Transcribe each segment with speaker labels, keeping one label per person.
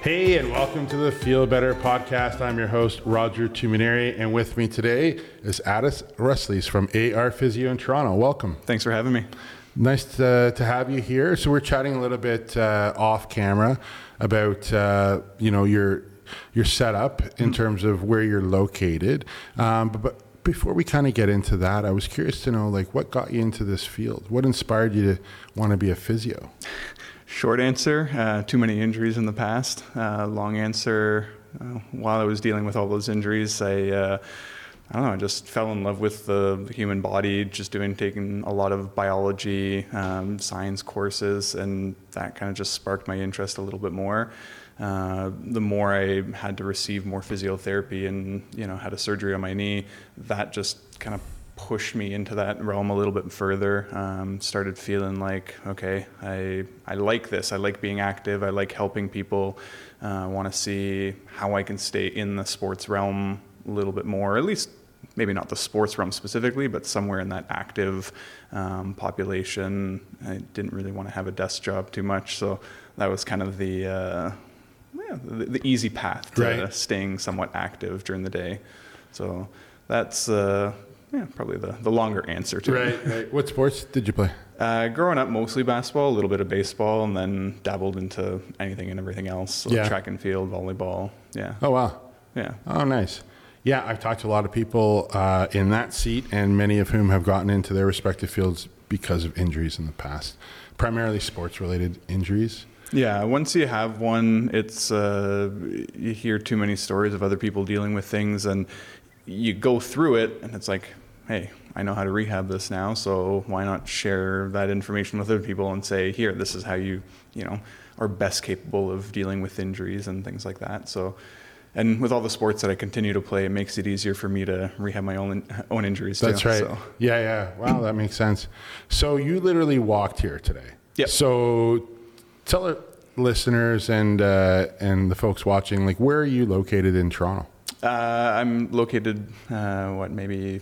Speaker 1: Hey, and welcome to the Feel Better podcast. I'm your host, Roger Tumineri, and with me today is Addis Rusleys from AR Physio in Toronto. Welcome.
Speaker 2: Thanks for having me.
Speaker 1: Nice to have you here. So we're chatting a little bit off camera about your setup in terms of where you're located. But before we kind of get into that, I was curious to know, like, what got you into this field? What inspired you to want to be a physio?
Speaker 2: Short answer, too many injuries in the past. Long answer, while I was dealing with all those injuries, I just fell in love with the human body, taking a lot of biology, science courses, and that kind of just sparked my interest a little bit more. The more I had to receive more physiotherapy and, had a surgery on my knee, that just kind of pushed me into that realm a little bit further. Started feeling like, okay, I like this. I like being active. I like helping people. Want to see how I can stay in the sports realm a little bit more, at least maybe not the sports realm specifically, but somewhere in that active population. I didn't really want to have a desk job too much. So that was kind of the easy path to staying somewhat active during the day. So that's probably the longer answer to it.
Speaker 1: Right. What sports did you play?
Speaker 2: Growing up, mostly basketball, a little bit of baseball, and then dabbled into anything and everything else. So track and field, volleyball. Yeah.
Speaker 1: Oh, wow.
Speaker 2: Yeah.
Speaker 1: Oh, nice. Yeah, I've talked to a lot of people in that seat, and many of whom have gotten into their respective fields because of injuries in the past, primarily sports-related injuries.
Speaker 2: Yeah, once you have one, it's you hear too many stories of other people dealing with things, and you go through it, and it's like, hey, I know how to rehab this now, so why not share that information with other people and say, here, this is how you are best capable of dealing with injuries and things like that. So, and with all the sports that I continue to play, it makes it easier for me to rehab my own injuries too.
Speaker 1: That's right.
Speaker 2: So.
Speaker 1: Yeah. Wow, that makes sense. So you literally walked here today.
Speaker 2: Yep.
Speaker 1: So tell our listeners and the folks watching, like, where are you located in Toronto?
Speaker 2: I'm located, maybe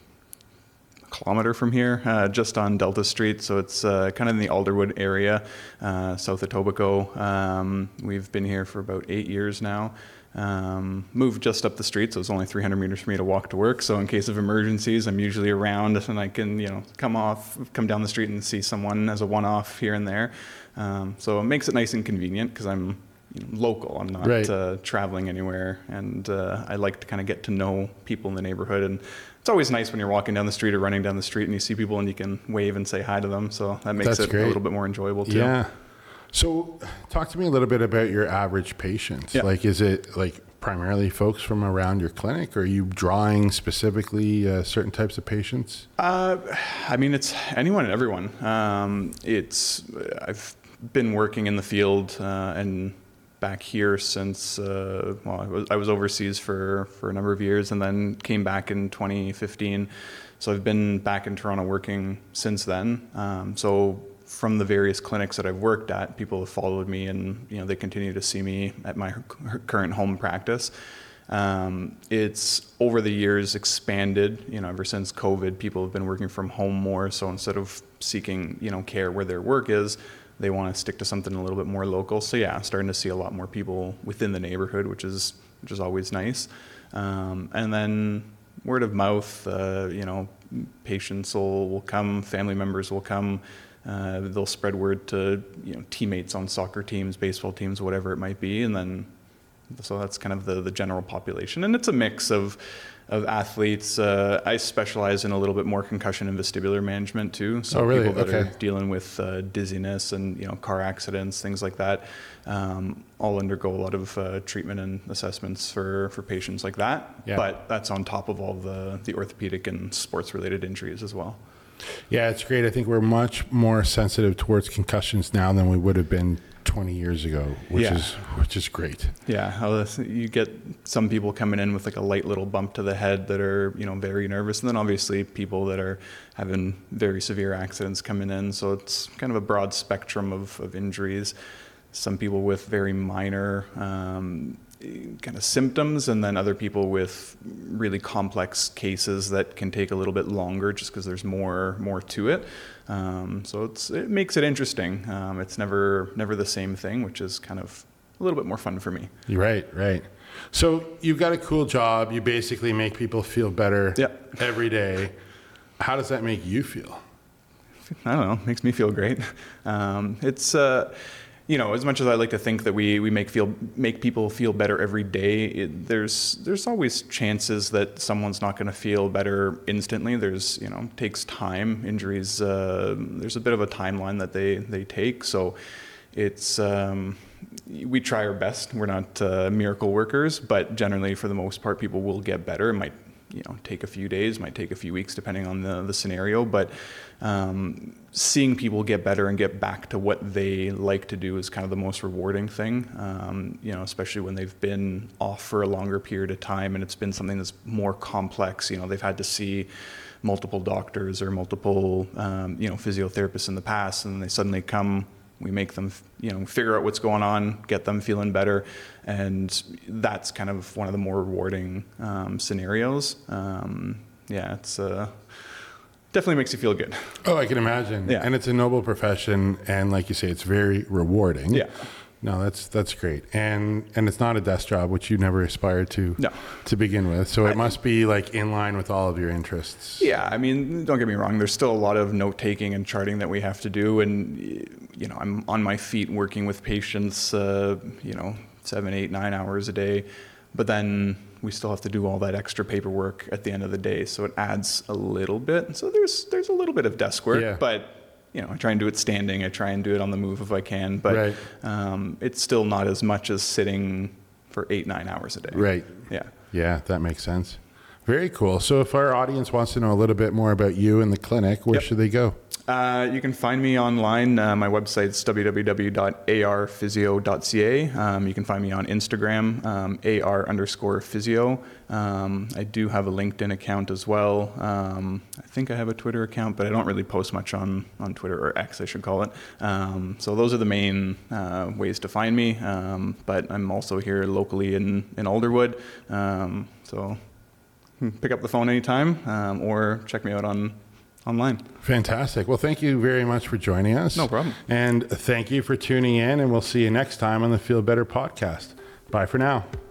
Speaker 2: a kilometer from here, just on Delta Street. So it's kind of in the Alderwood area, south of Etobicoke. We've been here for about 8 years now. Moved just up the street, so it's only 300 meters for me to walk to work. So in case of emergencies, I'm usually around, and I can, come down the street and see someone as a one-off here and there. So it makes it nice and convenient because I'm local. I'm not traveling anywhere, and I like to kind of get to know people in the neighborhood. And it's always nice when you're walking down the street or running down the street and you see people and you can wave and say hi to them. So that makes it a little bit more enjoyable too.
Speaker 1: Yeah. So talk to me a little bit about your average patients. Yeah. Like, is it like primarily folks from around your clinic, or are you drawing specifically certain types of patients?
Speaker 2: It's anyone and everyone. I've been working in the field and back here since I was overseas for a number of years, and then came back in 2015. So I've been back in Toronto working since then. So from the various clinics that I've worked at, people have followed me, and they continue to see me at my current home practice. It's over the years expanded. Ever since COVID, people have been working from home more. So instead of seeking care where their work is, they want to stick to something a little bit more local. So yeah, I'm starting to see a lot more people within the neighborhood, which is always nice. And then word of mouth, patients will come, family members will come. They'll spread word to teammates on soccer teams, baseball teams, whatever it might be, and then so that's kind of the general population. And it's a mix of athletes. I specialize in a little bit more concussion and vestibular management too. So people that are dealing with dizziness and car accidents, things like that, all undergo a lot of treatment and assessments for patients like that. Yeah. But that's on top of all the orthopedic and sports related injuries as well.
Speaker 1: Yeah, it's great. I think we're much more sensitive towards concussions now than we would have been 20 years ago, which is great.
Speaker 2: Yeah, you get some people coming in with like a light little bump to the head that are very nervous, and then obviously people that are having very severe accidents coming in. So it's kind of a broad spectrum of injuries. Some people with very minor kind of symptoms, and then other people with really complex cases that can take a little bit longer just because there's more to it. So it makes it interesting. It's never the same thing, which is kind of a little bit more fun for me.
Speaker 1: Right, right. So you've got a cool job. You basically make people feel better every day. How does that make you feel?
Speaker 2: I don't know. Makes me feel great. It's as much as I like to think that we make people feel better every day, there's always chances that someone's not going to feel better instantly. Takes time. Injuries, there's a bit of a timeline that they take. So it's we try our best. We're not miracle workers, but generally, for the most part, people will get better. It might take a few days, might take a few weeks, depending on the scenario. But seeing people get better and get back to what they like to do is kind of the most rewarding thing. Especially when they've been off for a longer period of time and it's been something that's more complex. They've had to see multiple doctors or multiple physiotherapists in the past, and they suddenly come. We make them, figure out what's going on, get them feeling better, and that's kind of one of the more rewarding scenarios. It's definitely makes you feel good.
Speaker 1: Oh, I can imagine.
Speaker 2: Yeah.
Speaker 1: And it's a noble profession, and like you say, it's very rewarding.
Speaker 2: Yeah.
Speaker 1: No, that's great. And it's not a desk job, which you never aspired to
Speaker 2: No.
Speaker 1: to begin with. So it must be like in line with all of your interests.
Speaker 2: Yeah, I mean, don't get me wrong. There's still a lot of note taking and charting that we have to do, and I'm on my feet working with patients, 7, 8, 9 hours a day. But then we still have to do all that extra paperwork at the end of the day, so it adds a little bit. So there's a little bit of desk work, but I try and do it standing. I try and do it on the move if I can, but it's still not as much as sitting for 8, 9 hours a day.
Speaker 1: Right.
Speaker 2: Yeah.
Speaker 1: Yeah, that makes sense. Very cool. So if our audience wants to know a little bit more about you and the clinic, where should they go?
Speaker 2: You can find me online. My website's www.arphysio.ca. You can find me on Instagram, AR_physio. I do have a LinkedIn account as well. I think I have a Twitter account, but I don't really post much on Twitter, or X, I should call it. So those are the main ways to find me. But I'm also here locally in Alderwood. So pick up the phone anytime, or check me out online.
Speaker 1: Fantastic. Well, thank you very much for joining us.
Speaker 2: No problem.
Speaker 1: And thank you for tuning in, and we'll see you next time on the Feel Better podcast. Bye for now.